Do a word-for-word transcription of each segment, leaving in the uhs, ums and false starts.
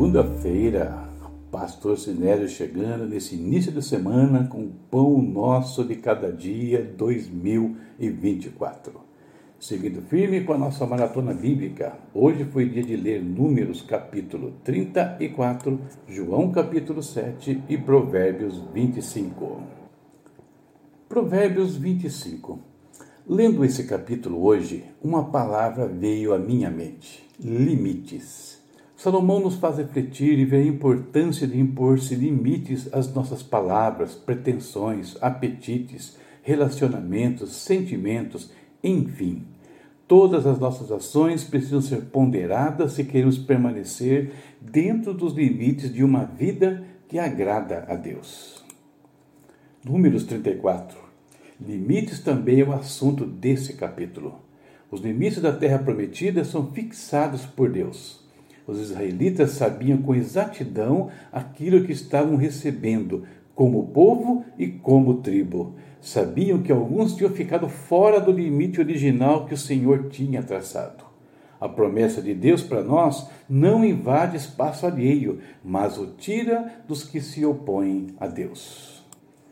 Segunda-feira, Pastor Sinésio chegando nesse início de semana com o Pão Nosso de Cada Dia dois mil e vinte e quatro. Seguindo firme com a nossa maratona bíblica, hoje foi dia de ler Números capítulo trinta e quatro, João capítulo sete e Provérbios vinte e cinco. Provérbios vinte e cinco. Lendo esse capítulo hoje, uma palavra veio à minha mente: limites. Salomão nos faz refletir e ver a importância de impor-se limites às nossas palavras, pretensões, apetites, relacionamentos, sentimentos, enfim. Todas as nossas ações precisam ser ponderadas se queremos permanecer dentro dos limites de uma vida que agrada a Deus. Números trinta e quatro. Limites também é o assunto desse capítulo. Os limites da terra prometida são fixados por Deus. Os israelitas sabiam com exatidão aquilo que estavam recebendo, como povo e como tribo. Sabiam que alguns tinham ficado fora do limite original que o Senhor tinha traçado. A promessa de Deus para nós não invade espaço alheio, mas o tira dos que se opõem a Deus.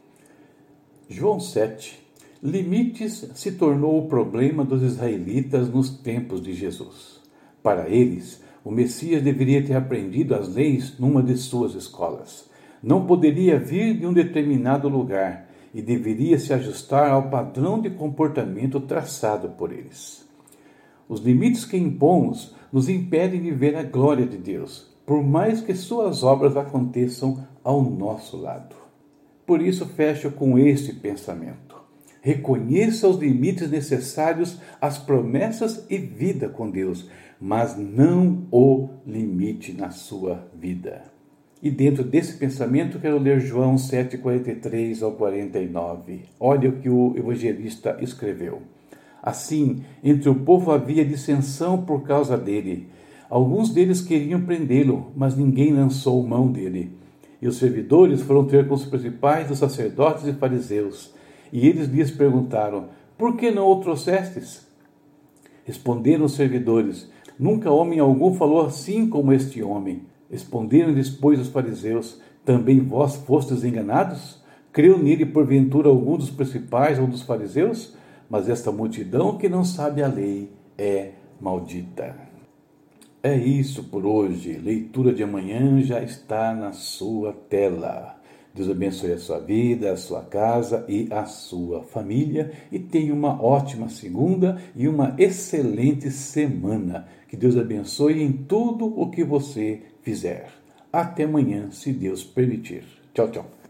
João sete. Limites se tornou o problema dos israelitas nos tempos de Jesus. Para eles, o Messias deveria ter aprendido as leis numa de suas escolas. Não poderia vir de um determinado lugar e deveria se ajustar ao padrão de comportamento traçado por eles. Os limites que impomos nos impedem de ver a glória de Deus, por mais que suas obras aconteçam ao nosso lado. Por isso, fecho com este pensamento: reconheça os limites necessários às promessas e vida com Deus, mas não o limite na sua vida. E dentro desse pensamento quero ler João sete, quarenta e três ao quarenta e nove. Olha o que o evangelista escreveu. Assim, entre o povo havia dissensão por causa dele. Alguns deles queriam prendê-lo, mas ninguém lançou mão dele. E os servidores foram ter com os principais dos sacerdotes e fariseus. E eles lhes perguntaram: por que não o trouxestes? Responderam os servidores: nunca homem algum falou assim como este homem. Responderam-lhes, pois, os fariseus: também vós fostes enganados? Creu nele porventura algum dos principais ou dos fariseus? Mas esta multidão que não sabe a lei é maldita. É isso por hoje. Leitura de amanhã já está na sua tela. Deus abençoe a sua vida, a sua casa e a sua família. E tenha uma ótima segunda e uma excelente semana. Que Deus abençoe em tudo o que você fizer. Até amanhã, se Deus permitir. Tchau, tchau.